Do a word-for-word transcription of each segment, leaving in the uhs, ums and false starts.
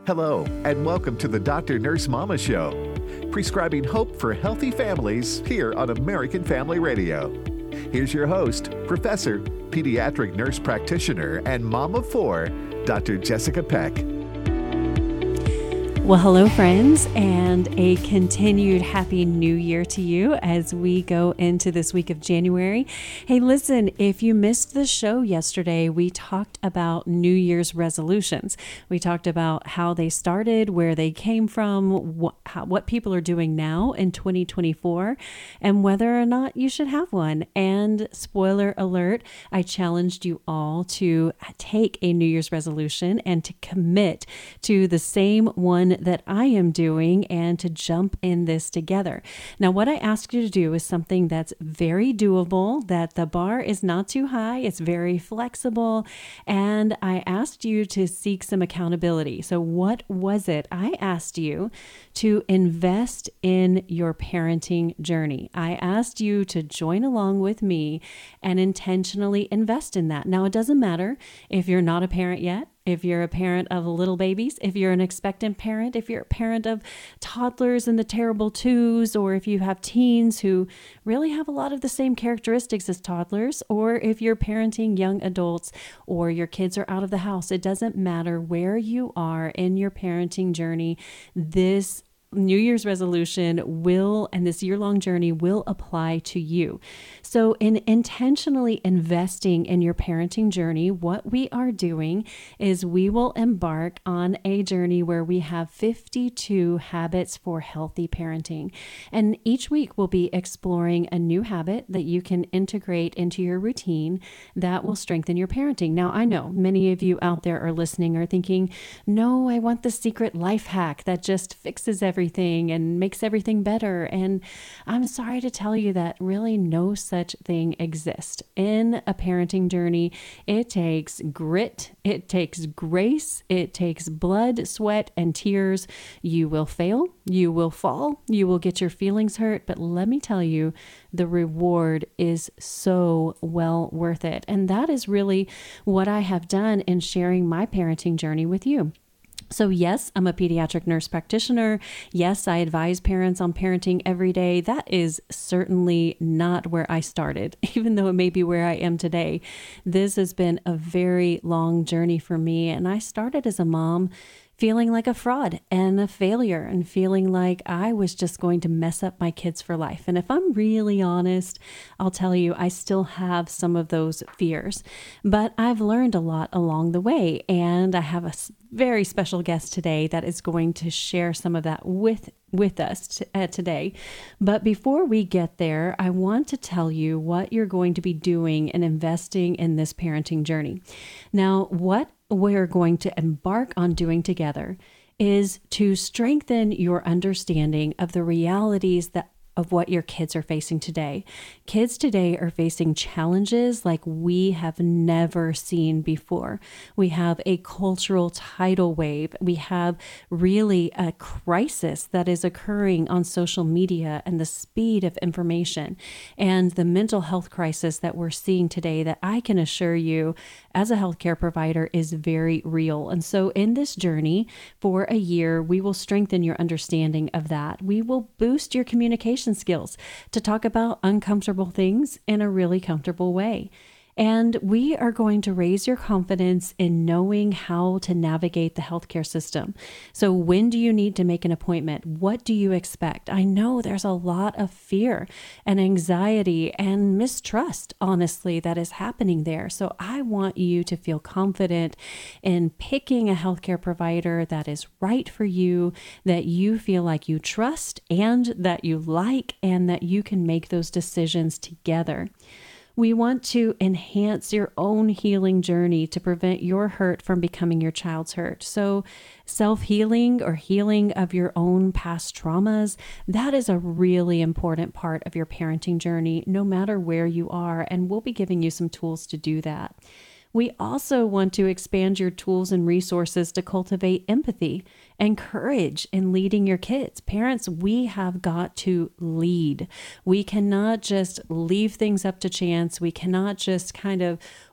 Hello, and welcome to the Doctor Nurse Mama Show, prescribing hope for healthy families here on American Family Radio. Here's your host, Professor, Pediatric Nurse Practitioner, and Mom of Four, Doctor Jessica Peck. Well, hello, friends, and a continued Happy New Year to you as we go into this week of January. Hey, listen, if you missed the show yesterday, we talked about New Year's resolutions. We talked about how they started, where they came from, what, how, what people are doing now in twenty twenty-four, and whether or not you should have one. And spoiler alert, I challenged you all to take a New Year's resolution and to commit to the same one that I am doing and to jump in this together. Now, what I ask you to do is something that's very doable, that the bar is not too high, it's very flexible, and I asked you to seek some accountability. So what was it? I asked you to invest in your parenting journey. I asked you to join along with me and intentionally invest in that. Now, it doesn't matter if you're not a parent yet, if you're a parent of little babies, if you're an expectant parent, if you're a parent of toddlers and the terrible twos, or if you have teens who really have a lot of the same characteristics as toddlers, or if you're parenting young adults or your kids are out of the house, it doesn't matter where you are in your parenting journey. This New Year's resolution will, and this year-long journey will apply to you. So in intentionally investing in your parenting journey, what we are doing is we will embark on a journey where we have fifty-two habits for healthy parenting. And each week we'll be exploring a new habit that you can integrate into your routine that will strengthen your parenting. Now, I know many of you out there are listening are thinking, no, I want the secret life hack that just fixes everything. everything and makes everything better. And I'm sorry to tell you that really no such thing exists. In a parenting journey, it takes grit, it takes grace, it takes blood, sweat, and tears. You will fail, you will fall, you will get your feelings hurt, but let me tell you, the reward is so well worth it. And that is really what I have done in sharing my parenting journey with you. So yes, I'm a pediatric nurse practitioner. Yes, I advise parents on parenting every day. That is certainly not where I started, even though it may be where I am today. This has been a very long journey for me. And I started as a mom feeling like a fraud and a failure and feeling like I was just going to mess up my kids for life. And if I'm really honest, I'll tell you, I still have some of those fears, but I've learned a lot along the way. And I have a very special guest today that is going to share some of that with with us t- uh, today. But before we get there, I want to tell you what you're going to be doing and investing in this parenting journey. Now, what we're going to embark on doing together is to strengthen your understanding of the realities that of what your kids are facing today. Kids today are facing challenges like we have never seen before. We have a cultural tidal wave. We have really a crisis that is occurring on social media and the speed of information and the mental health crisis that we're seeing today that I can assure you as a healthcare provider is very real. And so in this journey for a year, we will strengthen your understanding of that. We will boost your communication skills to talk about uncomfortable things in a really comfortable way. And we are going to raise your confidence in knowing how to navigate the healthcare system. So when do you need to make an appointment? What do you expect? I know there's a lot of fear and anxiety and mistrust, honestly, that is happening there. So I want you to feel confident in picking a healthcare provider that is right for you, that you feel like you trust and that you like, and that you can make those decisions together. We want to enhance your own healing journey to prevent your hurt from becoming your child's hurt. So self-healing or healing of your own past traumas, that is a really important part of your parenting journey, no matter where you are. And we'll be giving you some tools to do that. We also want to expand your tools and resources to cultivate empathy and courage in leading your kids. Parents, we have got to lead. We cannot just leave things up to chance. We cannot just kind of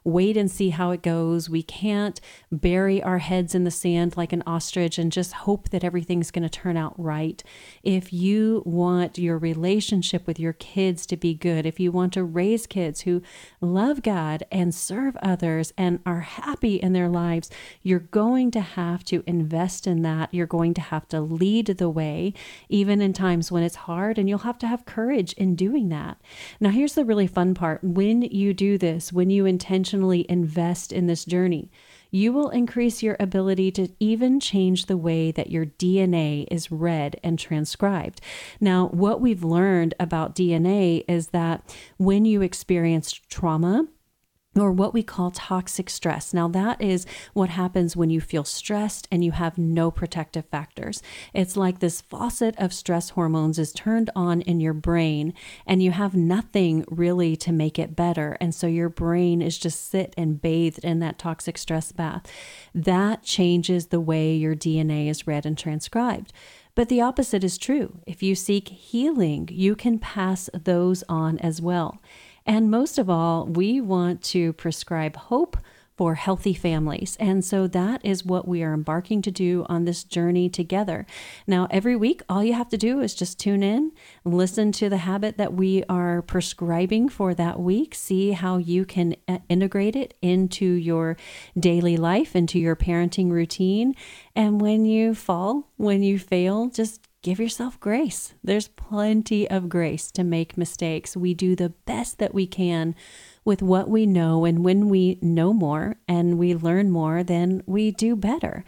wait and see how it goes. We can't bury our heads in the sand like an ostrich and just hope that everything's going to turn out right. If you want your relationship with your kids to be good, if you want to raise kids who love God and serve others and are happy in their lives, you're going to have to invest in that. You're going to have to lead the way, even in times when it's hard, and you'll have to have courage in doing that. Now, here's the really fun part. When you do this, when you intentionally invest in this journey, you will increase your ability to even change the way that your D N A is read and transcribed. Now, what we've learned about D N A is that when you experience trauma, or what we call toxic stress. Now, that is what happens when you feel stressed and you have no protective factors. It's like this faucet of stress hormones is turned on in your brain and you have nothing really to make it better. And so your brain is just sit and bathed in that toxic stress bath. That changes the way your D N A is read and transcribed. But the opposite is true. If you seek healing, you can pass those on as well. And most of all, we want to prescribe hope for healthy families. And so that is what we are embarking to do on this journey together. Now, every week, all you have to do is just tune in, listen to the habit that we are prescribing for that week, see how you can integrate it into your daily life, into your parenting routine. And when you fall, when you fail, just give yourself grace. There's plenty of grace to make mistakes. We do the best that we can with what we know. And when we know more and we learn more, then we do better.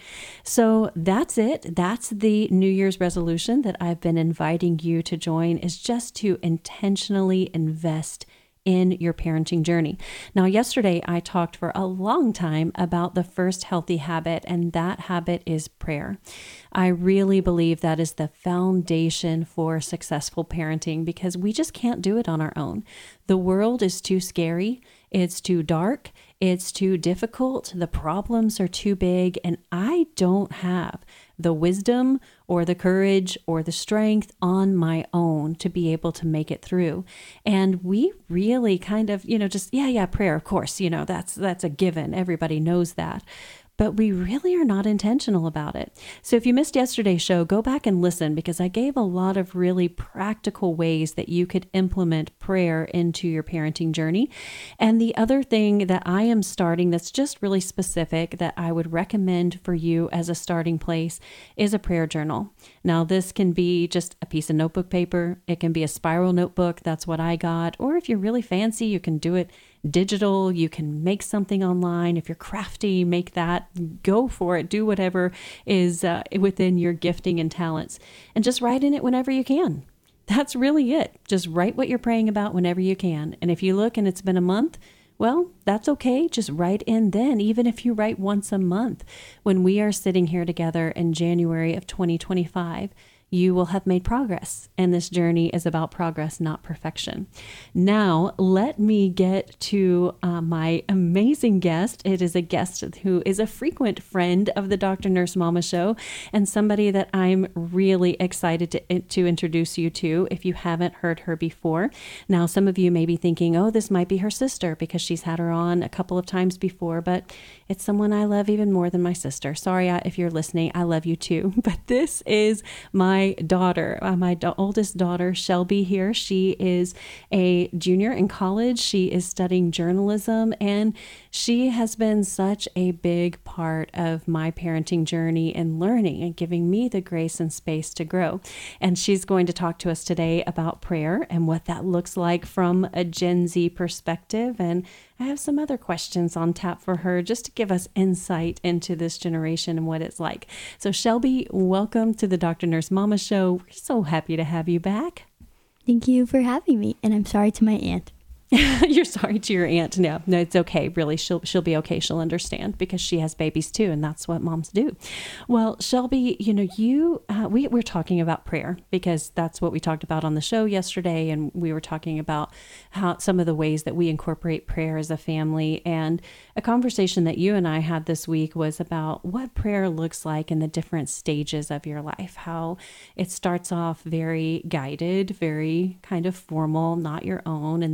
So that's it. That's the New Year's resolution that I've been inviting you to join, is just to intentionally invest in your parenting journey. Now, yesterday I talked for a long time about the first healthy habit, and that habit is prayer. I really believe that is the foundation for successful parenting, because we just can't do it on our own. The world is too scary. It's too dark. It's too difficult. The problems are too big, and I don't have the wisdom or the courage or the strength on my own to be able to make it through. And we really kind of, you know, just, yeah, yeah, prayer, of course, you know, that's, that's a given. Everybody knows that. But we really are not intentional about it. So if you missed yesterday's show, go back and listen, because I gave a lot of really practical ways that you could implement prayer into your parenting journey. And the other thing that I am starting that's just really specific that I would recommend for you as a starting place is a prayer journal. Now, this can be just a piece of notebook paper. It can be a spiral notebook. That's what I got. Or if you're really fancy, you can do it digital. You can make something online. If you're crafty, make that. Go for it. Do whatever is uh, within your gifting and talents, and just write in it whenever you can. That's really it. Just write what you're praying about whenever you can. And if you look and it's been a month, well, that's okay. Just write in then, even if you write once a month. When we are sitting here together in January of twenty twenty-five, you will have made progress. And this journey is about progress, not perfection. Now, let me get to uh, my amazing guest. It is a guest who is a frequent friend of the Doctor Nurse Mama Show, and somebody that I'm really excited to, to introduce you to if you haven't heard her before. Now, some of you may be thinking, oh, this might be her sister, because she's had her on a couple of times before, but it's someone I love even more than my sister. Sorry if you're listening, I love you too. But this is my My daughter, uh, my do- oldest daughter, Shelby here. She is a junior in college. She is studying journalism, and she has been such a big part of my parenting journey and learning and giving me the grace and space to grow. And she's going to talk to us today about prayer and what that looks like from a Gen Z perspective. And I have some other questions on tap for her just to give us insight into this generation and what it's like. So Shelby, welcome to the Doctor Nurse Mama Show. We're so happy to have you back. Thank you for having me, and I'm sorry to my aunt. You're sorry to your aunt. No, no, it's okay. Really, she'll she'll be okay. She'll understand, because she has babies too, and that's what moms do. Well, Shelby, you know, you uh, we we're talking about prayer, because that's what we talked about on the show yesterday, and we were talking about how some of the ways that we incorporate prayer as a family. And a conversation that you and I had this week was about what prayer looks like in the different stages of your life. How it starts off very guided, very kind of formal, not your own, and then now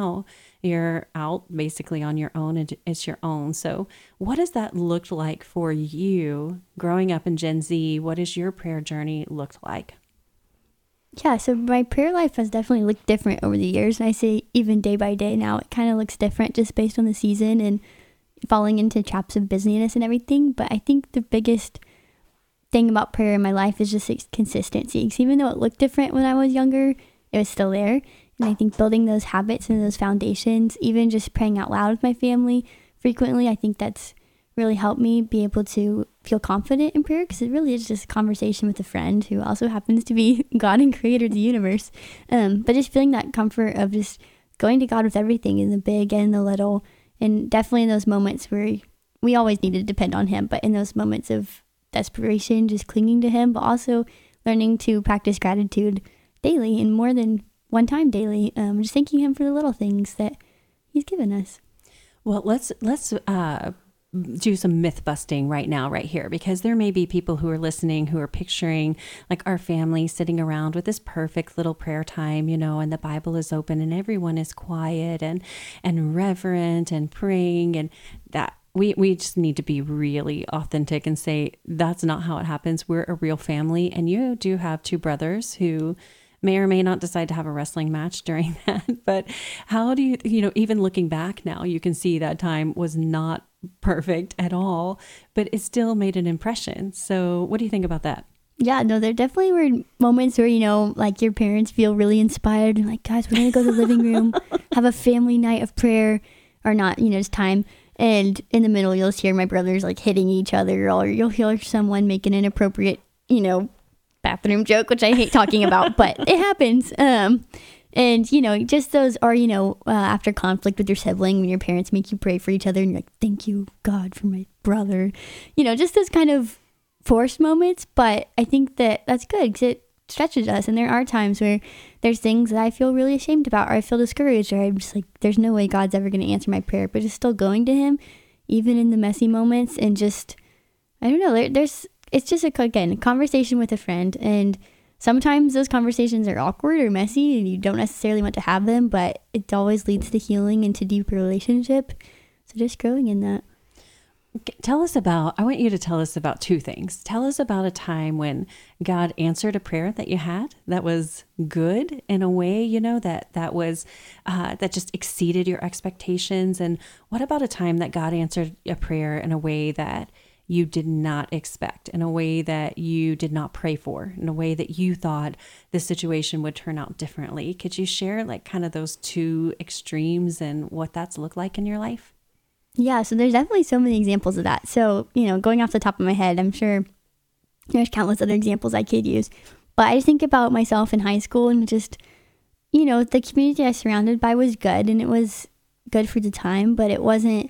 now you're out basically on your own and it's your own. So what does that look like for you growing up in Gen Z? What does your prayer journey look like? Yeah, so my prayer life has definitely looked different over the years. And I say even day by day now, it kind of looks different just based on the season and falling into traps of busyness and everything. But I think the biggest thing about prayer in my life is just its consistency. Because even though it looked different when I was younger, it was still there. And I think building those habits and those foundations, even just praying out loud with my family frequently, I think that's really helped me be able to feel confident in prayer, because it really is just a conversation with a friend who also happens to be God and creator of the universe. Um, but just feeling that comfort of just going to God with everything, in the big and the little, and definitely in those moments where we always need to depend on him, but in those moments of desperation, just clinging to him, but also learning to practice gratitude daily and more than one time daily, um, just thanking him for the little things that he's given us. Well, let's let's uh, do some myth busting right now, right here, because there may be people who are listening who are picturing like our family sitting around with this perfect little prayer time, you know, and the Bible is open and everyone is quiet and and reverent and praying, and that we we just need to be really authentic and say that's not how it happens. We're a real family, and you do have two brothers who may or may not decide to have a wrestling match during that. But how do you, you know, even looking back now, you can see that time was not perfect at all, but it still made an impression. So what do you think about that? Yeah, no, there definitely were moments where, you know, like your parents feel really inspired and like, guys, we're going to go to the living room, have a family night of prayer, or not, you know, just time. And in the middle, you'll hear my brothers like hitting each other, or you'll hear someone make an inappropriate, you know, bathroom joke, which I hate talking about, but it happens. Um, and, you know, just those are, you know, uh, after conflict with your sibling, when your parents make you pray for each other and you're like, thank you, God, for my brother. You know, just those kind of forced moments. But I think that that's good because it stretches us. And there are times where there's things that I feel really ashamed about, or I feel discouraged, or I'm just like, there's no way God's ever going to answer my prayer, but just still going to him, even in the messy moments. And just, I don't know, there, there's, it's just, a, again, a conversation with a friend. And sometimes those conversations are awkward or messy and you don't necessarily want to have them, but it always leads to healing and to deeper relationship. So just growing in that. Tell us about, I want you to tell us about two things. Tell us about a time when God answered a prayer that you had that was good in a way, you know, that, that was, uh, that just exceeded your expectations. And what about a time that God answered a prayer in a way that you did not expect, in a way that you did not pray for, in a way that you thought the situation would turn out differently? Could you share like kind of those two extremes and what that's looked like in your life? Yeah, so there's definitely so many examples of that. So, you know, going off the top of my head, I'm sure there's countless other examples I could use. But I just think about myself in high school and just, you know, the community I was surrounded by was good, and it was good for the time, but it wasn't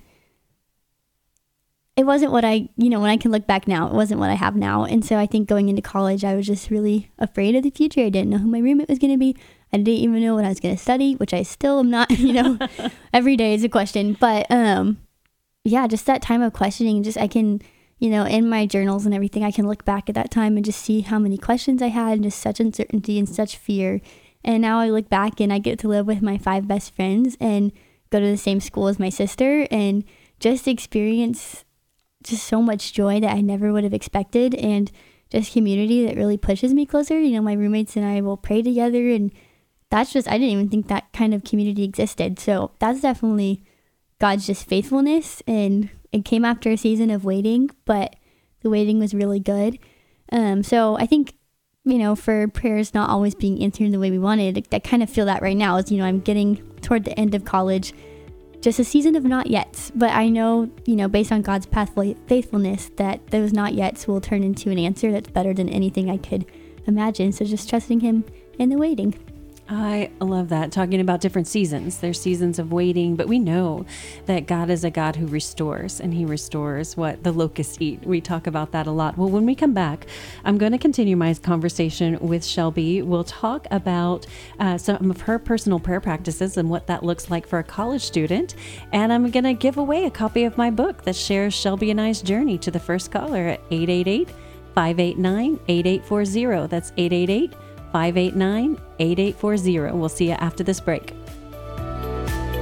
It wasn't what I, you know, when I can look back now, it wasn't what I have now. And so I think going into college, I was just really afraid of the future. I didn't know who my roommate was going to be. I didn't even know what I was going to study, which I still am not, you know, every day is a question. But um, yeah, just that time of questioning, just I can, you know, in my journals and everything, I can look back at that time and just see how many questions I had and just such uncertainty and such fear. And now I look back and I get to live with my five best friends and go to the same school as my sister and just experience just so much joy that I never would have expected, and just community that really pushes me closer. You know, my roommates and I will pray together, and that's just, I didn't even think that kind of community existed. So that's definitely God's just faithfulness, and it came after a season of waiting, but the waiting was really good. Um, so I think, you know, for prayers not always being answered the way we wanted, I kind of feel that right now as, you know, I'm getting toward the end of college, just a season of not yets. But I know, you know, based on God's pathway faithfulness, that those not yets will turn into an answer that's better than anything I could imagine. So just trusting him in the waiting. I love that. Talking about different seasons. There's seasons of waiting, but we know that God is a God who restores, and he restores what the locusts eat. We talk about that a lot. Well, when we come back, I'm going to continue my conversation with Shelby. We'll talk about uh, some of her personal prayer practices and what that looks like for a college student. And I'm going to give away a copy of my book that shares Shelby and I's journey to the first caller at eight eight eight, five eight nine, eight eight four zero. That's eight eight eight, five eight nine, eight eight four zero. We'll see you after this break.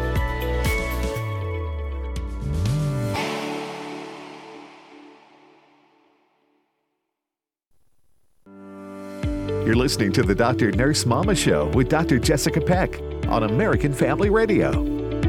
You're listening to the Doctor Nurse Mama Show with Doctor Jessica Peck on American Family Radio.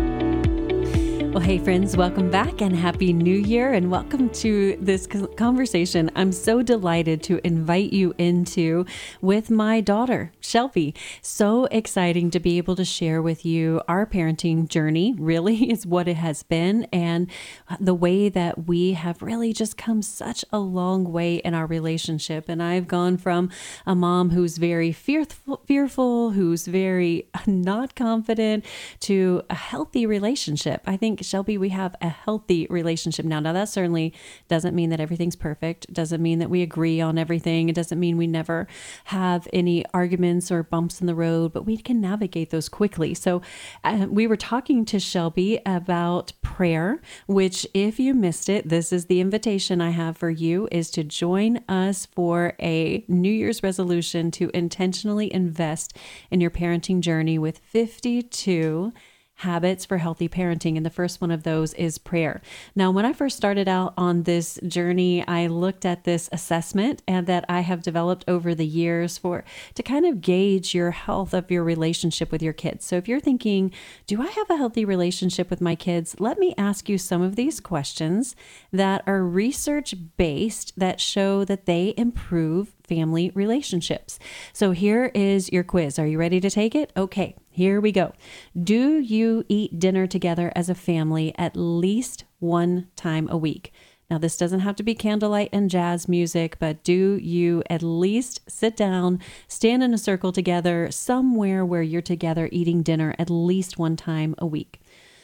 Well, hey friends, welcome back and Happy New Year and welcome to this conversation I'm so delighted to invite you into with my daughter, Shelby. So exciting to be able to share with you our parenting journey, really is what it has been, and the way that we have really just come such a long way in our relationship. And I've gone from a mom who's very fearful, fearful, who's very not confident, to a healthy relationship. I think Shelby, we have a healthy relationship now. Now, that certainly doesn't mean that everything's perfect. It doesn't mean that we agree on everything. It doesn't mean we never have any arguments or bumps in the road, but we can navigate those quickly. So uh, we were talking to Shelby about prayer, which if you missed it, this is the invitation I have for you, is to join us for a New Year's resolution to intentionally invest in your parenting journey with fifty-two habits for healthy parenting. And the first one of those is prayer. Now, when I first started out on this journey, I looked at this assessment and that I have developed over the years for to kind of gauge your health of your relationship with your kids. So if you're thinking, do I have a healthy relationship with my kids? Let me ask you some of these questions that are research-based that show that they improve family relationships. So here is your quiz. Are you ready to take it? Okay, here we go. Do you eat dinner together as a family at least one time a week? Now, this doesn't have to be candlelight and jazz music, but do you at least sit down, stand in a circle together somewhere where you're together eating dinner at least one time a week?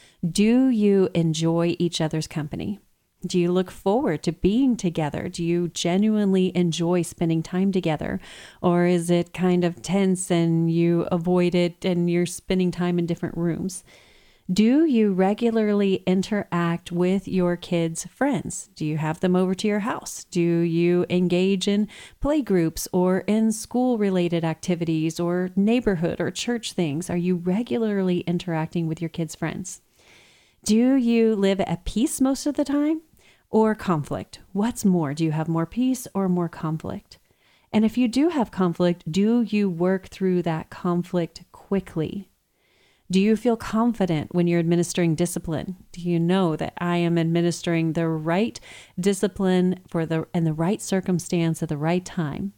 Do you enjoy each other's company? Do you look forward to being together? Do you genuinely enjoy spending time together? Or is it kind of tense and you avoid it and you're spending time in different rooms? Do you regularly interact with your kids' friends? Do you have them over to your house? Do you engage in play groups or in school-related activities or neighborhood or church things? Are you regularly interacting with your kids' friends? Do you live at peace most of the time? Or conflict? What's more? Do you have more peace or more conflict? And if you do have conflict, do you work through that conflict quickly? Do you feel confident when you're administering discipline? Do you know that I am administering the right discipline for the in the right circumstance at the right time?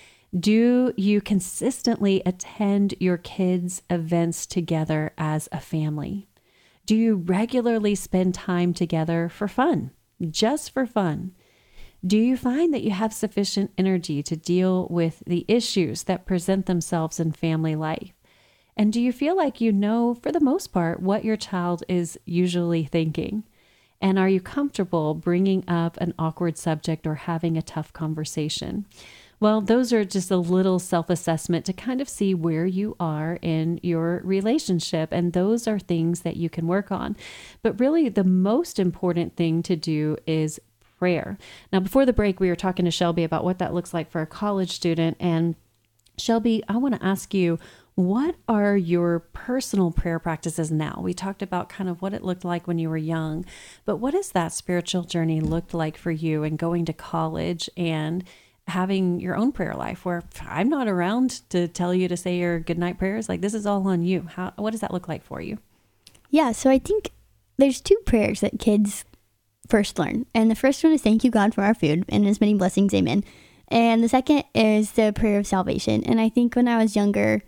Do you consistently attend your kids' events together as a family? Do you regularly spend time together for fun? Just for fun? Do you find that you have sufficient energy to deal with the issues that present themselves in family life? And do you feel like you know, for the most part, what your child is usually thinking? And are you comfortable bringing up an awkward subject or having a tough conversation? Well, those are just a little self-assessment to kind of see where you are in your relationship. And those are things that you can work on. But really, the most important thing to do is prayer. Now, before the break, we were talking to Shelby about what that looks like for a college student. And Shelby, I want to ask you, what are your personal prayer practices now? We talked about kind of what it looked like when you were young, but what has that spiritual journey looked like for you in going to college and having your own prayer life where I'm not around to tell you to say your goodnight prayers? Like, this is all on you. How, what does that look like for you? Yeah, so I think there's two prayers that kids first learn. And the first one is thank you, God, for our food and as many blessings, amen. And the second is the prayer of salvation. And I think when I was younger,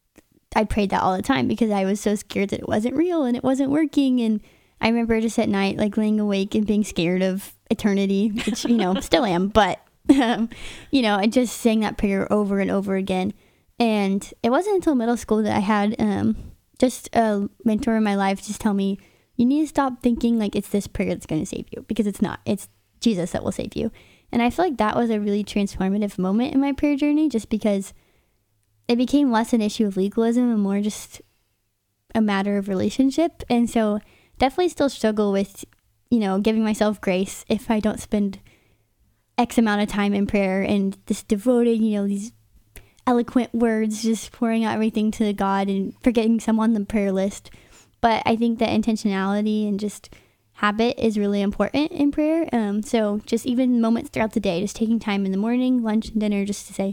I prayed that all the time because I was so scared that it wasn't real and it wasn't working. And I remember just at night, like laying awake and being scared of eternity, which, you know, still am, but Um, you know, I just sang that prayer over and over again. And it wasn't until middle school that I had um, just a mentor in my life just tell me, you need to stop thinking like it's this prayer that's going to save you, because it's not. It's Jesus that will save you. And I feel like that was a really transformative moment in my prayer journey, just because it became less an issue of legalism and more just a matter of relationship. And so definitely still struggle with, you know, giving myself grace if I don't spend X amount of time in prayer and just devoted, you know, these eloquent words, just pouring out everything to God and forgetting someone on the prayer list. But I think that intentionality and just habit is really important in prayer. Um, so just even moments throughout the day, just taking time in the morning, lunch, and dinner, just to say,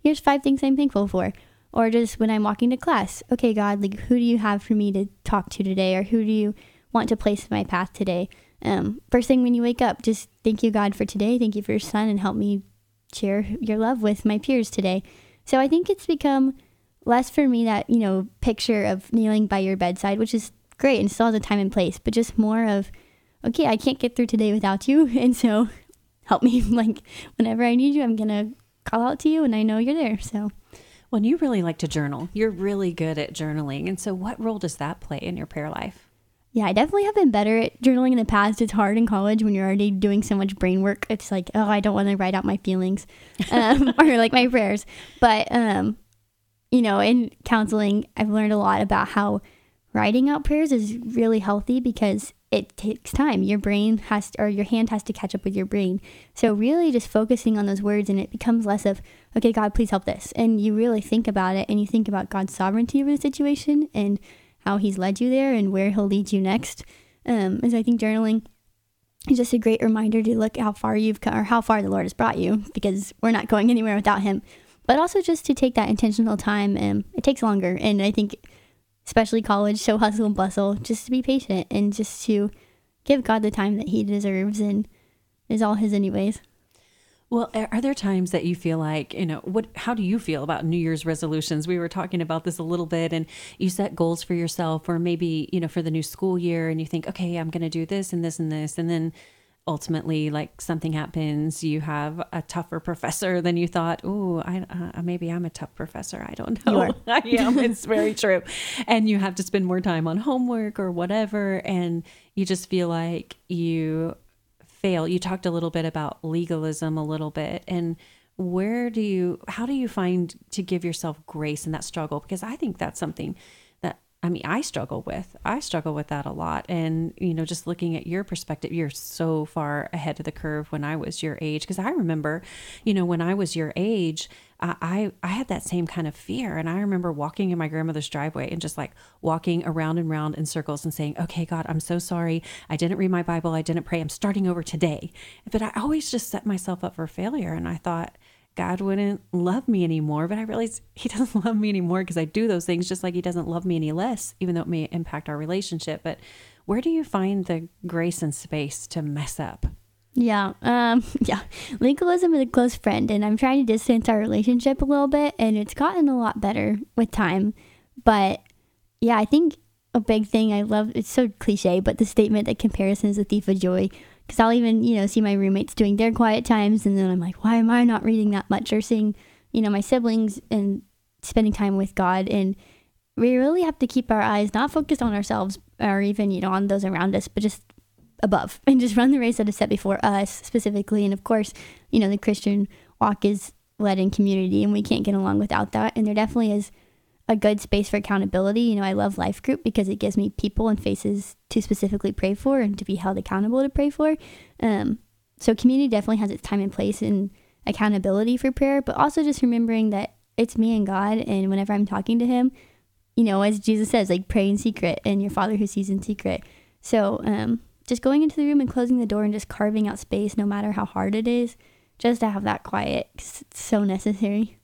here's five things I'm thankful for. Or just when I'm walking to class, okay, God, like, who do you have for me to talk to today? Or who do you want to place in my path today? Um, first thing when you wake up, just thank you, God, for today. Thank you for your son, and help me share your love with my peers today. So I think it's become less for me that, you know, picture of kneeling by your bedside, which is great and still has a time and place, but just more of, okay, I can't get through today without you. And so help me, like, whenever I need you, I'm going to call out to you, and I know you're there. So. Well, you really like to journal. You're really good at journaling. And so what role does that play in your prayer life? Yeah, I definitely have been better at journaling in the past. It's hard in college when you're already doing so much brain work. It's like, oh, I don't want to write out my feelings um, or like my prayers. But, um, you know, in counseling, I've learned a lot about how writing out prayers is really healthy because it takes time. Your brain has to, or your hand has to catch up with your brain. So really just focusing on those words, and it becomes less of, okay, God, please help this. And you really think about it, and you think about God's sovereignty over the situation and how he's led you there and where he'll lead you next. Um, and so I think journaling is just a great reminder to look how far you've come, or how far the Lord has brought you, because we're not going anywhere without him. But also just to take that intentional time. And it takes longer. And I think especially college, so hustle and bustle, just to be patient and just to give God the time that he deserves and is all his anyways. Well, are there times that you feel like, you know, what, how do you feel about New Year's resolutions? We were talking about this a little bit, and you set goals for yourself, or maybe, you know, for the new school year, and you think, okay, I'm going to do this and this and this. And then ultimately, like, something happens, you have a tougher professor than you thought. Oh, I uh, maybe I'm a tough professor. I don't know. You are. I am. It's very true. And you have to spend more time on homework or whatever. And you just feel like you fail. You talked a little bit about legalism a little bit, and where do you, how do you find to give yourself grace in that struggle? Because I think that's something that, I mean, I struggle with. I struggle with that a lot. And, you know, just looking at your perspective, you're so far ahead of the curve when I was your age. Because I remember, you know, when I was your age, I, I I had that same kind of fear. And I remember walking in my grandmother's driveway and just like walking around and around in circles and saying, okay, God, I'm so sorry. I didn't read my Bible. I didn't pray. I'm starting over today. But I always just set myself up for failure. And I thought God wouldn't love me anymore. But I realized he doesn't love me anymore because I do those things, just like he doesn't love me any less, even though it may impact our relationship. But where do you find the grace and space to mess up? Yeah, um, yeah. Legalism is a close friend, and I'm trying to distance our relationship a little bit, and it's gotten a lot better with time. But yeah, I think a big thing I love, it's so cliche, but the statement that comparison is a thief of joy. Because I'll even, you know, see my roommates doing their quiet times, and then I'm like, why am I not reading that much? Or seeing, you know, my siblings and spending time with God. And we really have to keep our eyes not focused on ourselves or even, you know, on those around us, but just above, and just run the race that is set before us specifically. And of course, you know, the Christian walk is led in community, and we can't get along without that. And there definitely is a good space for accountability. You know, I love Life Group because it gives me people and faces to specifically pray for and to be held accountable to pray for. Um, so community definitely has its time and place in accountability for prayer, but also just remembering that it's me and God. And whenever I'm talking to him, you know, as Jesus says, like, pray in secret, and your Father who sees in secret. So, um, just going into the room and closing the door and just carving out space, no matter how hard it is, just to have that quiet, 'cause it's so necessary.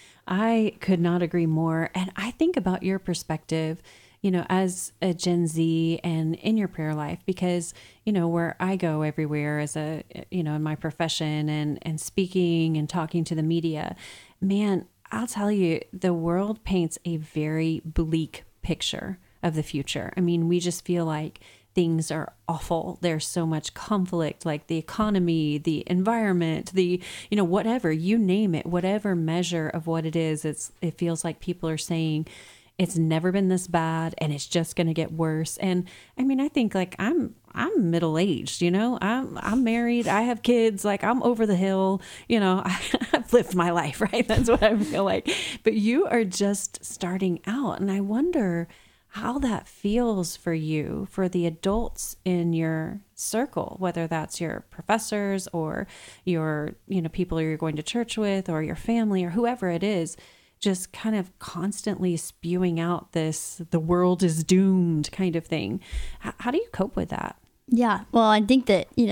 I could not agree more. And I think about your perspective, you know, as a Gen Z and in your prayer life, because, you know, where I go everywhere as a, you know, in my profession and, and speaking and talking to the media, man, I'll tell you, the world paints a very bleak picture of the future. I mean, we just feel like things are awful. There's so much conflict, like the economy, the environment, the, you know, whatever, you name it, whatever measure of what it is, it's, it feels like people are saying it's never been this bad and it's just going to get worse. And I mean, I think like I'm, I'm middle-aged, you know, I'm, I'm married, I have kids, like I'm over the hill, you know, I, I've lived my life, right? That's what I feel like. But you are just starting out. And I wonder how that feels for you, for the adults in your circle, whether that's your professors or your, you know, people you're going to church with or your family or whoever it is, just kind of constantly spewing out this, the world is doomed kind of thing. H- how do you cope with that? Yeah. Well, I think that, you know,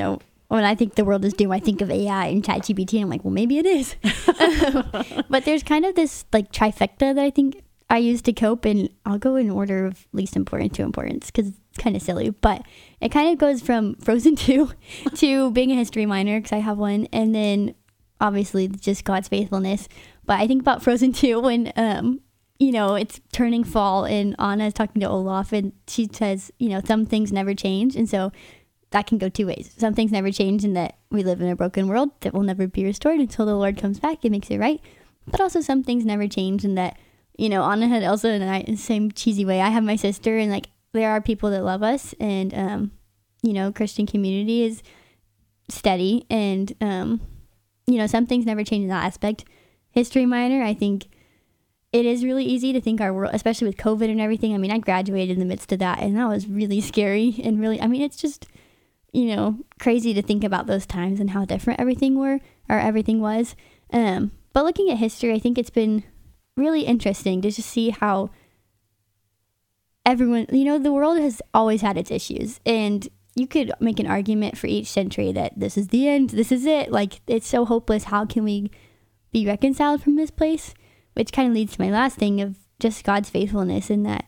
when I think the world is doomed, I think of A I and ChatGPT, and I'm like, well, maybe it is. But there's kind of this like trifecta that I think I use to cope, and I'll go in order of least important to importance because it's kind of silly, but it kind of goes from Frozen two to being a history minor because I have one, and then obviously just God's faithfulness. But I think about Frozen two when, um, you know, it's turning fall and Anna is talking to Olaf and she says, you know, some things never change. And so that can go two ways. Some things never change in that we live in a broken world that will never be restored until the Lord comes back and makes it right. But also some things never change in that, you know, Anna had Elsa and I in the same cheesy way. I have my sister, and like there are people that love us, and, um, you know, Christian community is steady, and, um, you know, some things never change in that aspect. History minor, I think it is really easy to think our world, especially with COVID and everything. I mean, I graduated in the midst of that, and that was really scary and really, I mean, it's just, you know, crazy to think about those times and how different everything were or everything was. Um, but looking at history, I think it's been really interesting to just see how everyone, you know, the world has always had its issues, and you could make an argument for each century that this is the end, this is it. Like, it's so hopeless. How can we be reconciled from this place? Which kind of leads to my last thing of just God's faithfulness, in that,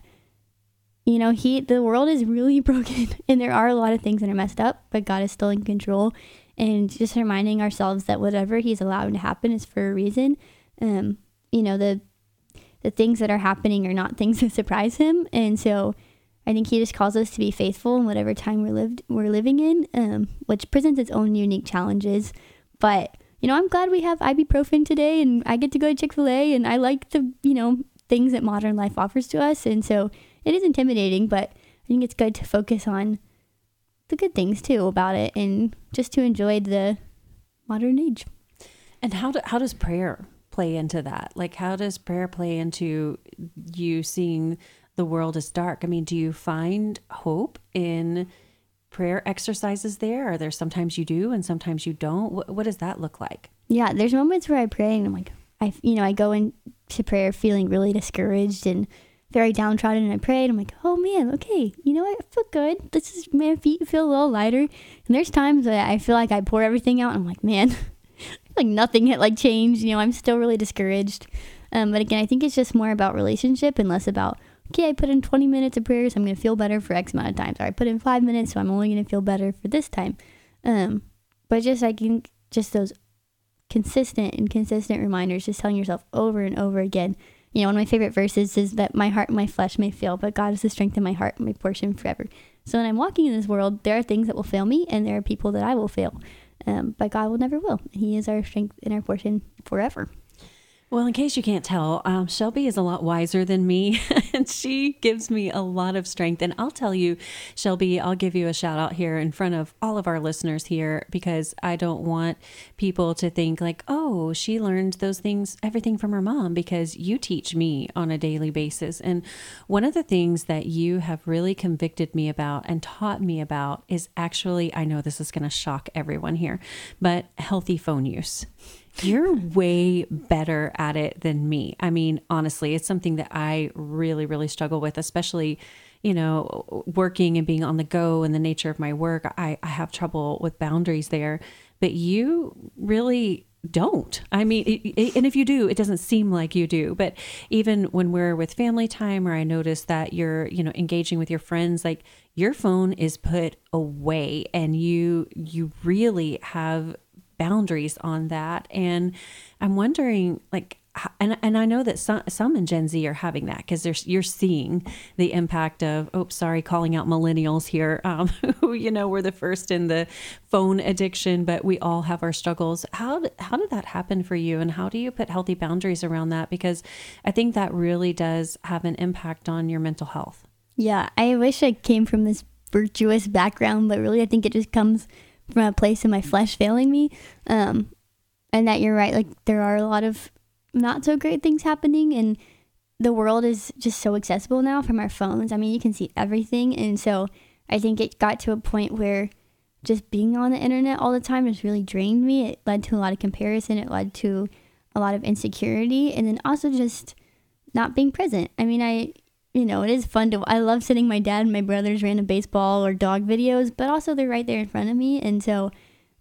you know, he, the world is really broken and there are a lot of things that are messed up, but God is still in control, and just reminding ourselves that whatever he's allowing to happen is for a reason. Um, you know, the, the things that are happening are not things that surprise him. And so I think he just calls us to be faithful in whatever time we're lived, we're living in, um, which presents its own unique challenges. But, you know, I'm glad we have ibuprofen today, and I get to go to Chick-fil-A, and I like the, you know, things that modern life offers to us. And so it is intimidating, but I think it's good to focus on the good things too about it, and just to enjoy the modern age. And how do, how does prayer play into that? Like, how does prayer play into you seeing the world is dark? I mean, do you find hope in prayer exercises there? Are there sometimes you do and sometimes you don't? What, what does that look like? Yeah, there's moments where I pray and I'm like, I, you know, I go into prayer feeling really discouraged and very downtrodden, and I pray and I'm like, oh man, okay, you know what? I feel good. This is, my feet feel a little lighter. And there's times that I feel like I pour everything out and I'm like, man, like nothing had like changed. You know, I'm still really discouraged. Um, but again, I think it's just more about relationship and less about, okay, I put in twenty minutes of prayer, so I'm going to feel better for X amount of times. Or I put in five minutes, so I'm only going to feel better for this time. Um, but just, I think, just those consistent and consistent reminders, just telling yourself over and over again. You know, one of my favorite verses is that my heart and my flesh may fail, but God is the strength of my heart and my portion forever. So when I'm walking in this world, there are things that will fail me, and there are people that I will fail. Um, but God will never will. He is our strength and our portion forever. Well, in case you can't tell, um, Shelby is a lot wiser than me, and she gives me a lot of strength. And I'll tell you, Shelby, I'll give you a shout out here in front of all of our listeners here, because I don't want people to think like, oh, she learned those things, everything from her mom, because you teach me on a daily basis. And one of the things that you have really convicted me about and taught me about is actually, I know this is going to shock everyone here, but healthy phone use. You're way better at it than me. I mean, honestly, it's something that I really, really struggle with, especially, you know, working and being on the go and the nature of my work. I, I have trouble with boundaries there, but you really don't. I mean, it, it, and if you do, it doesn't seem like you do. But even when we're with family time, or I notice that you're, you know, engaging with your friends, like your phone is put away, and you, you really have boundaries on that. And I'm wondering, like, and and I know that some some in Gen Z are having that, because there's you're seeing the impact of, oh, sorry, calling out millennials here, um, who, you know, we're the first in the phone addiction, but we all have our struggles. How did, how did that happen for you, and how do you put healthy boundaries around that? Because I think that really does have an impact on your mental health. Yeah, I wish I came from this virtuous background, but really I think it just comes from a place in my flesh failing me. Um, and that you're right, like there are a lot of not so great things happening, and the world is just so accessible now from our phones. I mean, you can see everything. And so I think it got to a point where just being on the internet all the time just really drained me. It led to a lot of comparison. It led to a lot of insecurity, and then also just not being present. I mean, I, you know, it is fun to, I love sitting my dad and my brothers random baseball or dog videos, but also they're right there in front of me. And so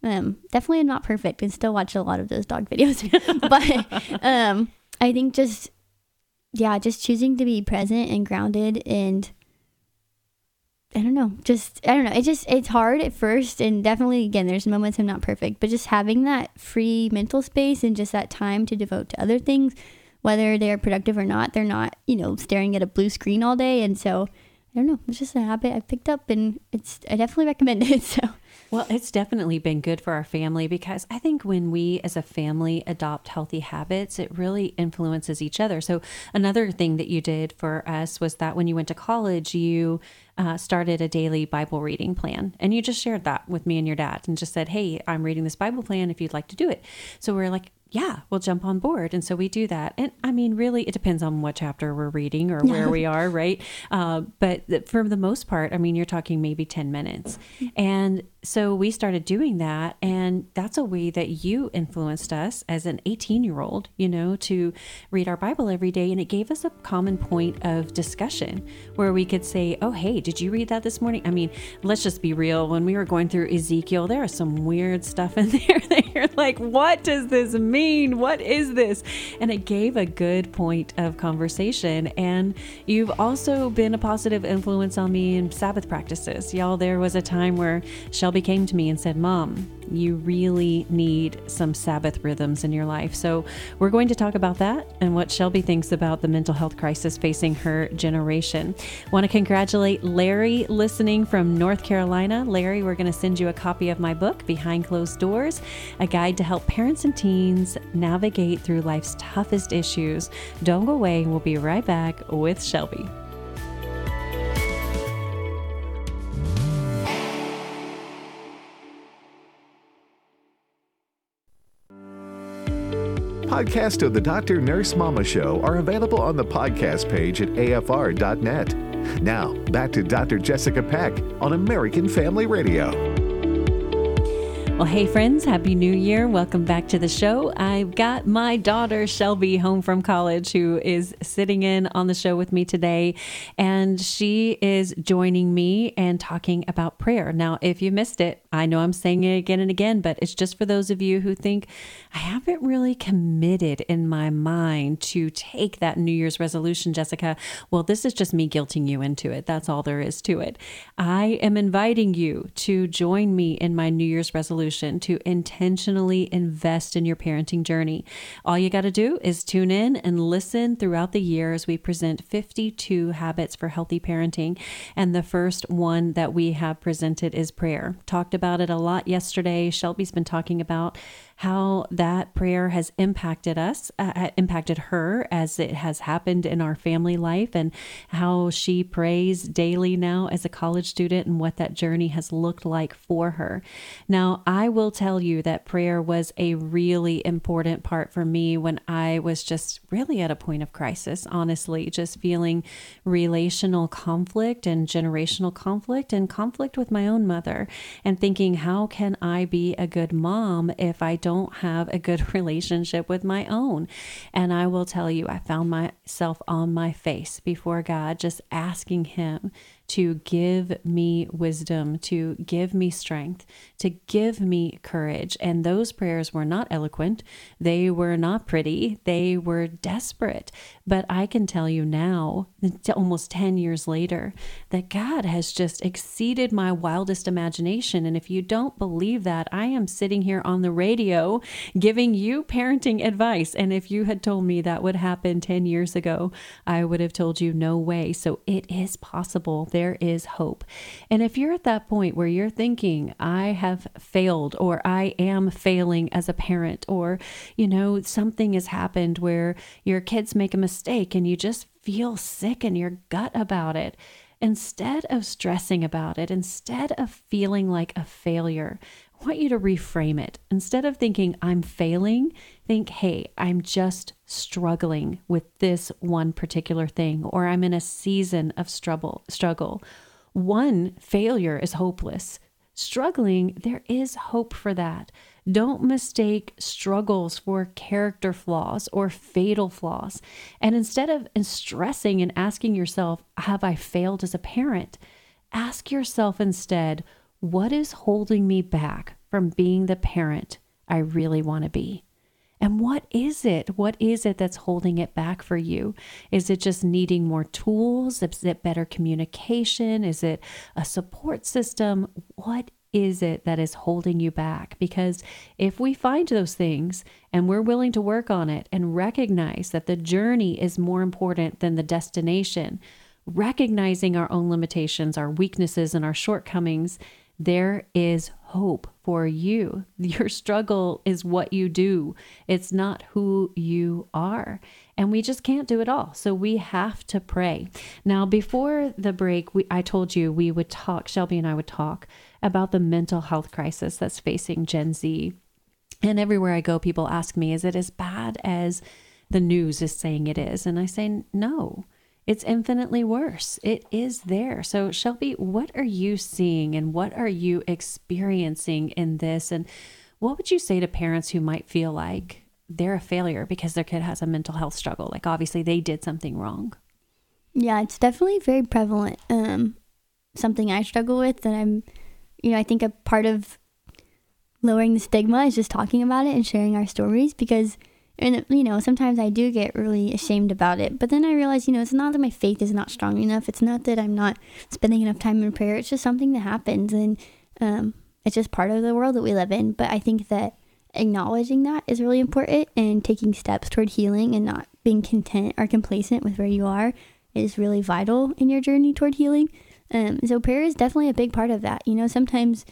Um, definitely not perfect and still watch a lot of those dog videos. But um, I think just, yeah, just choosing to be present and grounded and I don't know, just, I don't know. It just, it's hard at first. And definitely, again, there's moments I'm not perfect, but just having that free mental space and just that time to devote to other things, whether they're productive or not, they're not, you know, staring at a blue screen all day. And so, I don't know, it's just a habit I picked up and it's, I definitely recommend it. So. Well, it's definitely been good for our family because I think when we as a family adopt healthy habits, it really influences each other. So another thing that you did for us was that when you went to college, you uh, started a daily Bible reading plan. And you just shared that with me and your dad and just said, hey, I'm reading this Bible plan if you'd like to do it. So we're like, yeah, we'll jump on board. And so we do that. And I mean, really, it depends on what chapter we're reading or where we are, right? Uh, but th- for the most part, I mean, you're talking maybe ten minutes. And so we started doing that. And that's a way that you influenced us as an eighteen year old, you know, to read our Bible every day. And it gave us a common point of discussion where we could say, oh, hey, did you read that this morning? I mean, let's just be real. When we were going through Ezekiel, there is some weird stuff in there that you're like, what does this mean? What is this? And it gave a good point of conversation. And you've also been a positive influence on me in Sabbath practices. Y'all, there was a time where Shelby came to me and said, Mom, you really need some Sabbath rhythms in your life. So we're going to talk about that and what Shelby thinks about the mental health crisis facing her generation. Want to congratulate Larry listening from North Carolina. Larry, we're going to send you a copy of my book, Behind Closed Doors, a guide to help parents and teens navigate through life's toughest issues. Don't go away. We'll be right back with Shelby. Podcasts of the Doctor Nurse Mama Show are available on the podcast page at A F R dot net. Now, back to Doctor Jessica Peck on American Family Radio. Well, hey friends, Happy New Year. Welcome back to the show. I've got my daughter Shelby home from college who is sitting in on the show with me today, and she is joining me and talking about prayer. Now, if you missed it, I know I'm saying it again and again, but it's just for those of you who think I haven't really committed in my mind to take that New Year's resolution, Jessica. Well, this is just me guilting you into it. That's all there is to it. I am inviting you to join me in my New Year's resolution to intentionally invest in your parenting journey. All you got to do is tune in and listen throughout the year as we present fifty-two habits for healthy parenting. And the first one that we have presented is prayer. Talked about it a lot yesterday. Shelby's been talking about how that prayer has impacted us, uh, impacted her as it has happened in our family life, and how she prays daily now as a college student and what that journey has looked like for her. Now, I will tell you that prayer was a really important part for me when I was just really at a point of crisis, honestly, just feeling relational conflict and generational conflict and conflict with my own mother, and thinking, how can I be a good mom if I don't have a good relationship with my own? And I will tell you, I found myself on my face before God, just asking Him to give me wisdom, to give me strength, to give me courage. And those prayers were not eloquent. They were not pretty. They were desperate. But I can tell you now, almost ten years later, that God has just exceeded my wildest imagination. And if you don't believe that, I am sitting here on the radio giving you parenting advice. And if you had told me that would happen ten years ago, I would have told you no way. So it is possible. There is hope. And if you're at that point where you're thinking, I have failed, or I am failing as a parent, or, you know, something has happened where your kids make a mistake and you just feel sick in your gut about it, instead of stressing about it, instead of feeling like a failure, I want you to reframe it. Instead of thinking I'm failing, think, hey, I'm just struggling with this one particular thing, or I'm in a season of struggle. struggle. One failure is hopeless. Struggling, there is hope for that. Don't mistake struggles for character flaws or fatal flaws. And instead of stressing and asking yourself, have I failed as a parent? Ask yourself instead, what is holding me back from being the parent I really want to be? And what is it? What is it that's holding it back for you? Is it just needing more tools? Is it better communication? Is it a support system? What is it that is holding you back? Because if we find those things and we're willing to work on it and recognize that the journey is more important than the destination, recognizing our own limitations, our weaknesses, and our shortcomings, there is hope for you. Your struggle is what you do. It's not who you are. And we just can't do it all. So we have to pray. Now, before the break, we, I told you we would talk, Shelby and I would talk about the mental health crisis that's facing Gen Z. And everywhere I go, people ask me, is it as bad as the news is saying it is? And I say, no. It's infinitely worse. It is there. So Shelby, what are you seeing and what are you experiencing in this? And what would you say to parents who might feel like they're a failure because their kid has a mental health struggle? Like obviously they did something wrong. Yeah, it's definitely very prevalent. Um, something I struggle with that I'm, you know, I think a part of lowering the stigma is just talking about it and sharing our stories, because and, you know, sometimes I do get really ashamed about it. But then I realize, you know, it's not that my faith is not strong enough. It's not that I'm not spending enough time in prayer. It's just something that happens. And um, it's just part of the world that we live in. But I think that acknowledging that is really important, and taking steps toward healing and not being content or complacent with where you are is really vital in your journey toward healing. Um, so prayer is definitely a big part of that. You know, sometimes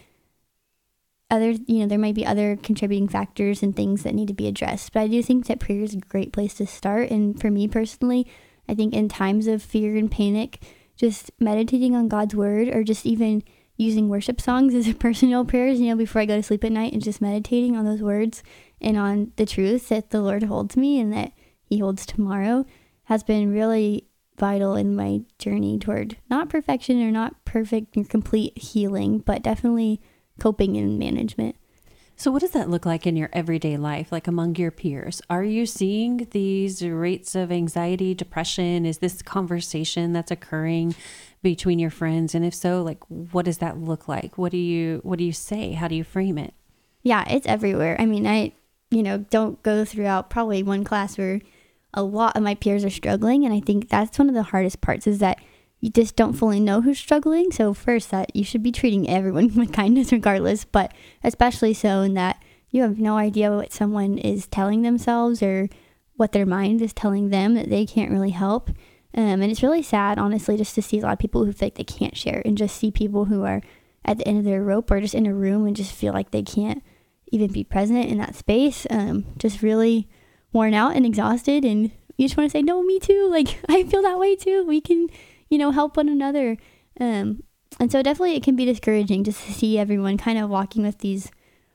Other, you know, there might be other contributing factors and things that need to be addressed. But I do think that prayer is a great place to start. And for me personally, I think in times of fear and panic, just meditating on God's word, or just even using worship songs as a personal prayers, you know, before I go to sleep at night, and just meditating on those words and on the truth that the Lord holds me and that he holds tomorrow, has been really vital in my journey toward not perfection or not perfect or complete healing, but definitely coping and management. So what does that look like in your everyday life, like among your peers? Are you seeing these rates of anxiety, depression? Is this conversation that's occurring between your friends? And if so, like, what does that look like? What do you, what do you say? How do you frame it? Yeah, it's everywhere. I mean, I, you know, don't go throughout probably one class where a lot of my peers are struggling. And I think that's one of the hardest parts, is that you just don't fully know who's struggling. So first, that you should be treating everyone with kindness regardless, but especially so in that you have no idea what someone is telling themselves or what their mind is telling them that they can't really help. Um, and it's really sad, honestly, just to see a lot of people who feel like they can't share, and just see people who are at the end of their rope or just in a room and just feel like they can't even be present in that space. Um, just really worn out and exhausted. And you just want to say, no, me too. Like, I feel that way too. We can, you know, help one another. Um, and so definitely it can be discouraging just to see everyone kind of walking with these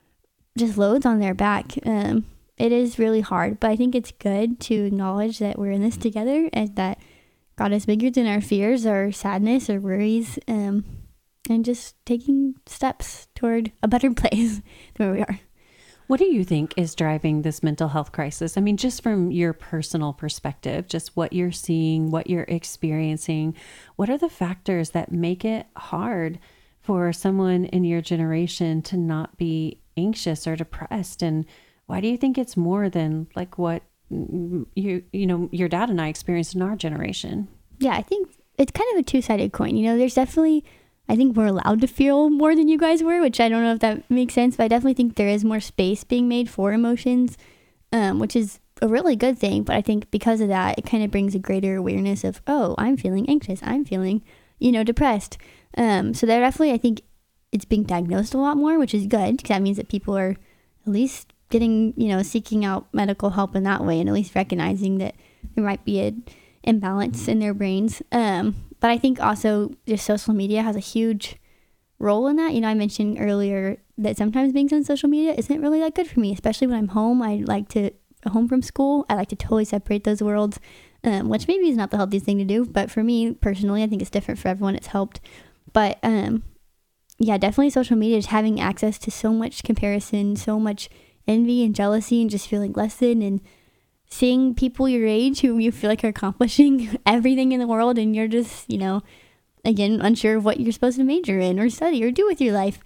just loads on their back. Um, it is really hard, but I think it's good to acknowledge that we're in this together, and that God is bigger than our fears, our sadness, or worries, um, and just taking steps toward a better place than where we are. What do you think is driving this mental health crisis? I mean, just from your personal perspective, just what you're seeing, what you're experiencing, what are the factors that make it hard for someone in your generation to not be anxious or depressed? And why do you think it's more than like what you, you know, your dad and I experienced in our generation? Yeah, I think it's kind of a two-sided coin. You know, there's definitely, I think we're allowed to feel more than you guys were, which I don't know if that makes sense, but I definitely think there is more space being made for emotions, um, which is a really good thing. But I think because of that, it kind of brings a greater awareness of, oh, I'm feeling anxious. I'm feeling, you know, depressed. Um, so there definitely, I think it's being diagnosed a lot more, which is good, because that means that people are at least getting, you know, seeking out medical help in that way, and at least recognizing that there might be an imbalance in their brains. Um, But I think also just social media has a huge role in that. You know, I mentioned earlier that sometimes being on social media isn't really that good for me, especially when I'm home. I like to, home from school, I like to totally separate those worlds, um, which maybe is not the healthiest thing to do. But for me personally, I think it's different for everyone. It's helped. But um, yeah, definitely social media, just having access to so much comparison, so much envy and jealousy, and just feeling less than, and seeing people your age who you feel like are accomplishing everything in the world, and you're just, you know, again, unsure of what you're supposed to major in or study or do with your life.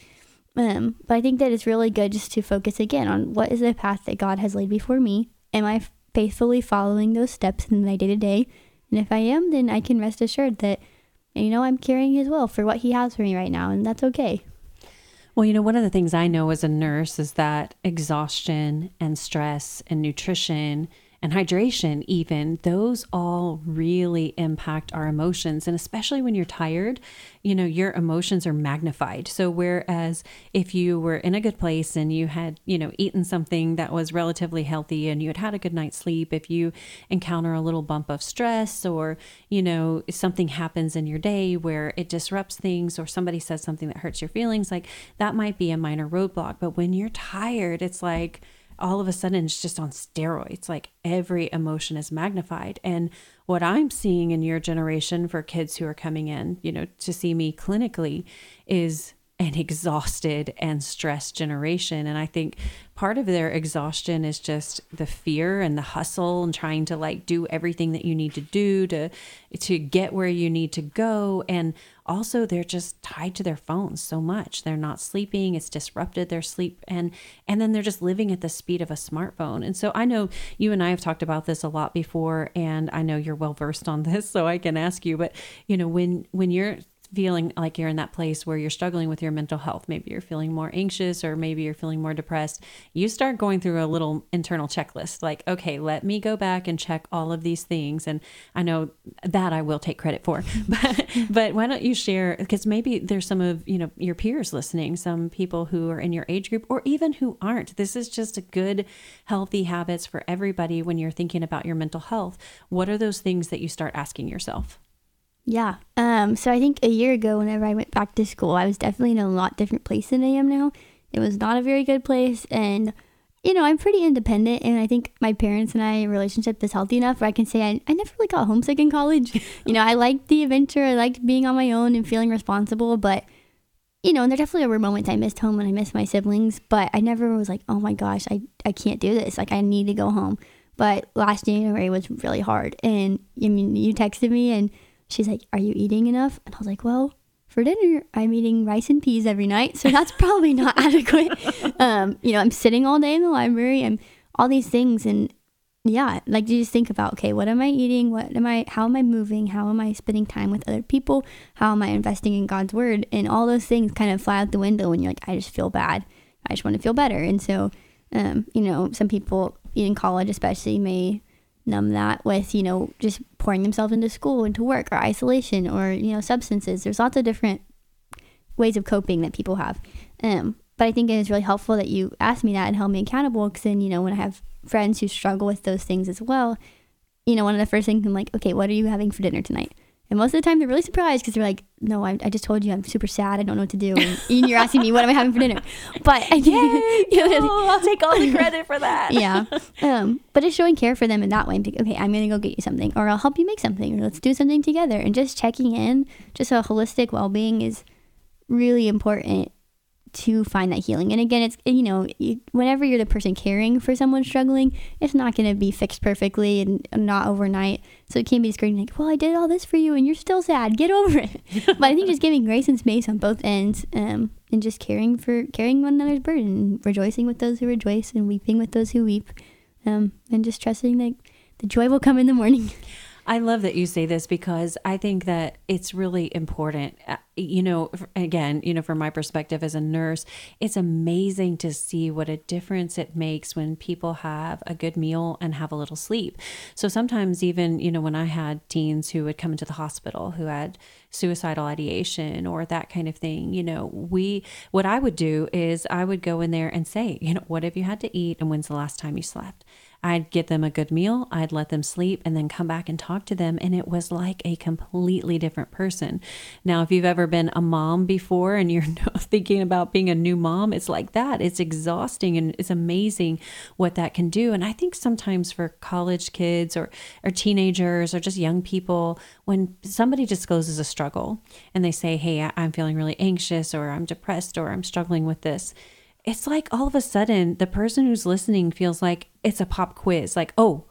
Um, but I think that it's really good just to focus again on what is the path that God has laid before me. Am I faithfully following those steps in my day to day? And if I am, then I can rest assured that, you know, I'm carrying his will for what he has for me right now. And that's okay. Well, you know, one of the things I know as a nurse is that exhaustion and stress and nutrition and hydration, even, those all really impact our emotions. And especially when you're tired, you know, your emotions are magnified. So whereas if you were in a good place and you had, you know, eaten something that was relatively healthy and you had had a good night's sleep, if you encounter a little bump of stress or, you know, something happens in your day where it disrupts things or somebody says something that hurts your feelings, like that might be a minor roadblock. But when you're tired, it's like, all of a sudden it's just on steroids. Like every emotion is magnified. And what I'm seeing in your generation for kids who are coming in, you know, to see me clinically is an exhausted and stressed generation. And I think part of their exhaustion is just the fear and the hustle and trying to like do everything that you need to do to, to get where you need to go. And also they're just tied to their phones so much. They're not sleeping. It's disrupted their sleep. And, and then they're just living at the speed of a smartphone. And so I know you and I have talked about this a lot before, and I know you're well versed on this, so I can ask you, but you know, when, when you're feeling like you're in that place where you're struggling with your mental health, maybe you're feeling more anxious or maybe you're feeling more depressed, you start going through a little internal checklist like, okay, let me go back and check all of these things. And I know that I will take credit for, but, but why don't you share, because maybe there's some of, you know, your peers listening, some people who are in your age group or even who aren't. This is just a good, healthy habits for everybody when you're thinking about your mental health. What are those things that you start asking yourself? Yeah. Um, so I think a year ago, whenever I went back to school, I was definitely in a lot different place than I am now. It was not a very good place. And, you know, I'm pretty independent. And I think my parents and I relationship is healthy enough where I can say I, I never really got homesick in college. You know, I liked the adventure. I liked being on my own and feeling responsible. But, you know, and there definitely were moments I missed home and I missed my siblings. But I never was like, oh my gosh, I, I can't do this. Like, I need to go home. But last January was really hard. And, I mean, you texted me and she's like, are you eating enough? And I was like, well, for dinner, I'm eating rice and peas every night. So that's probably not adequate. Um, you know, I'm sitting all day in the library and all these things. And yeah, like you just think about, okay, what am I eating? What am I, how am I moving? How am I spending time with other people? How am I investing in God's word? And all those things kind of fly out the window when you're like, I just feel bad. I just want to feel better. And so, um, you know, some people in college especially may numb that with, you know, just pouring themselves into school, into work, or isolation, or, you know, substances. There's lots of different ways of coping that people have. Um, but I think it is really helpful that you asked me that and held me accountable, because then, you know, when I have friends who struggle with those things as well, you know, one of the first things I'm like, okay, what are you having for dinner tonight? And most of the time they're really surprised because they're like, no, I, I just told you I'm super sad. I don't know what to do. And you're asking me, what am I having for dinner? But I Yay, you know, I'll take all the credit for that. Yeah. Um, but it's showing care for them in that way. I'm like, okay, I'm going to go get you something, or I'll help you make something, or let's do something together. And just checking in, just a holistic well-being is really important to find that healing. And again, it's, you know, you, whenever you're the person caring for someone struggling, it's not going to be fixed perfectly and not overnight. So it can't be discouraging, like, well, I did all this for you and you're still sad. Get over it. But I think just giving grace and space on both ends, um, and just caring for carrying one another's burden, rejoicing with those who rejoice and weeping with those who weep, um, and just trusting that the joy will come in the morning. I love that you say this, because I think that it's really important. Uh, you know, again, you know, from my perspective as a nurse, it's amazing to see what a difference it makes when people have a good meal and have a little sleep. So sometimes even, you know, when I had teens who would come into the hospital who had suicidal ideation or that kind of thing, you know, we, what I would do is I would go in there and say, you know, what have you had to eat and when's the last time you slept? I'd get them a good meal, I'd let them sleep, and then come back and talk to them. And it was like a completely different person. Now, if you've ever been a mom before and you're thinking about being a new mom, it's like that. It's exhausting, and it's amazing what that can do. And I think sometimes for college kids or, or teenagers or just young people, when somebody discloses a struggle and they say, hey, I'm feeling really anxious, or I'm depressed, or I'm struggling with this, it's like all of a sudden the person who's listening feels like it's a pop quiz. Like, oh,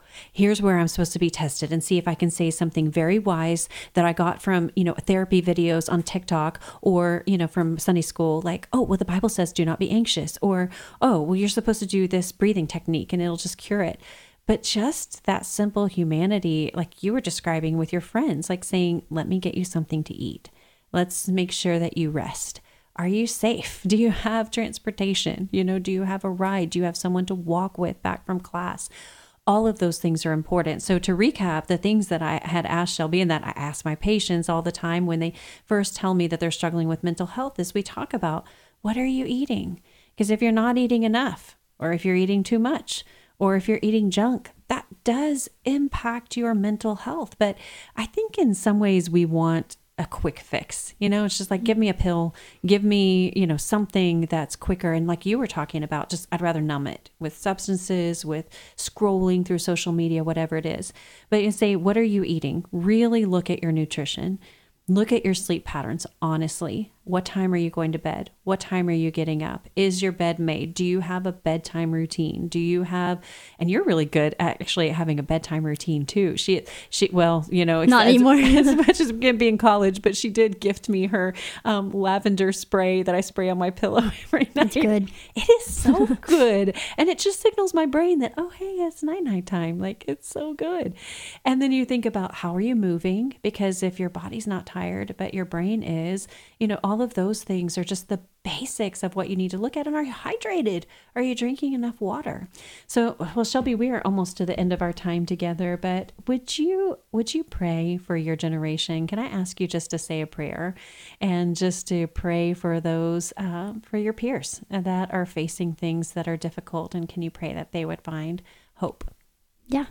here's where I'm supposed to be tested, and see if I can say something very wise that I got from, you know, therapy videos on TikTok, or, you know, from Sunday school, like, oh, well, the Bible says do not be anxious, or, oh, well, you're supposed to do this breathing technique and it'll just cure it. But just that simple humanity, like you were describing with your friends, like saying, let me get you something to eat. Let's make sure that you rest. Are you safe? Do you have transportation? You know, do you have a ride? Do you have someone to walk with back from class? All of those things are important. So to recap, the things that I had asked Shelby, and that I ask my patients all the time when they first tell me that they're struggling with mental health, is we talk about, what are you eating? Because if you're not eating enough, or if you're eating too much, or if you're eating junk, that does impact your mental health. But I think in some ways we want a quick fix. You know, it's just like, give me a pill, give me, you know, something that's quicker. And like you were talking about, just, I'd rather numb it with substances, with scrolling through social media, whatever it is. But you say, what are you eating? Really look at your nutrition. Look at your sleep patterns, honestly. What time are you going to bed? What time are you getting up? Is your bed made? Do you have a bedtime routine? Do you have, and you're really good at actually having a bedtime routine too. She, she, well, you know, not as, anymore as much as being in college, but she did gift me her um, lavender spray that I spray on my pillow every night. That's good. It is so good. And it just signals my brain that, oh, hey, it's night night time. Like, it's so good. And then you think about, how are you moving? Because if your body's not tired, but your brain is, you know, all of those things are just the basics of what you need to look at. And are you hydrated? Are you drinking enough water? So, well, Shelby, we are almost to the end of our time together, but would you, would you pray for your generation? Can I ask you just to say a prayer and just to pray for those, uh, for your peers that are facing things that are difficult? And can you pray that they would find hope? Yeah.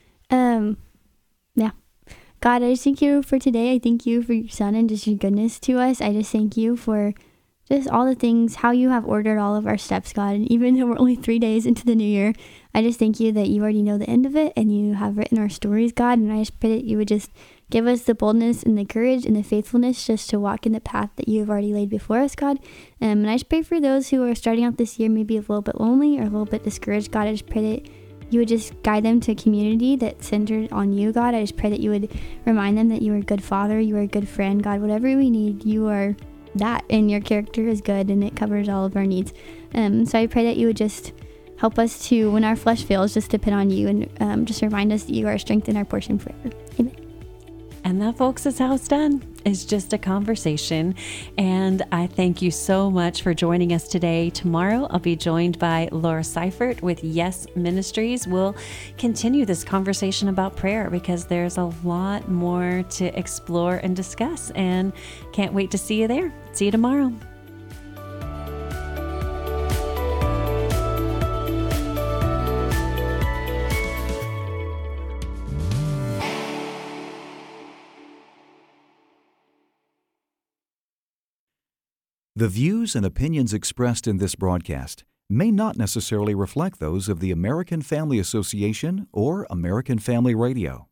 Um, yeah. God, I just thank you for today. I thank you for your son and just your goodness to us. I just thank you for just all the things, how you have ordered all of our steps, God. And even though we're only three days into the new year, I just thank you that you already know the end of it and you have written our stories, God. And I just pray that you would just give us the boldness and the courage and the faithfulness just to walk in the path that you have already laid before us, God. Um, and I just pray for those who are starting out this year maybe a little bit lonely or a little bit discouraged, God. I just pray that you would just guide them to a community that's centered on you, God. I just pray that you would remind them that you are a good father, you are a good friend, God. Whatever we need, you are that, and your character is good, and it covers all of our needs. Um, so I pray that you would just help us to, when our flesh fails, just depend on you, and um, just remind us that you are our strength and our portion forever. Amen. And that, folks, is how it's done. It's just a conversation. And I thank you so much for joining us today. Tomorrow, I'll be joined by Laura Seifert with Yes Ministries. We'll continue this conversation about prayer because there's a lot more to explore and discuss. And can't wait to see you there. See you tomorrow. The views and opinions expressed in this broadcast may not necessarily reflect those of the American Family Association or American Family Radio.